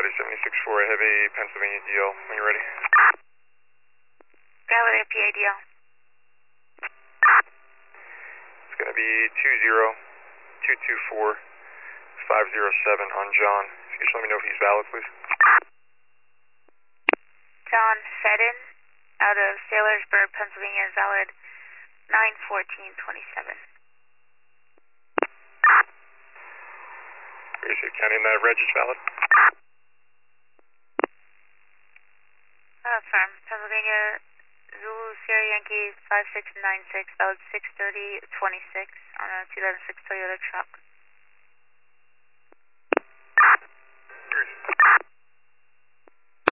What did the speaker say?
Validate 76-4, I have a Pennsylvania DL when you're ready. Validate PA DL. It's going to be 20224-507 on John. If you just let me know if he's valid, please. John Fedden, out of Saylorsburg, Pennsylvania, is valid 9/14/27. Gracie County, and that reg is valid? Affirm. Pennsylvania, Zulu Sierra Yankee 5696, valid 6/30/26 on a 2006 Toyota truck.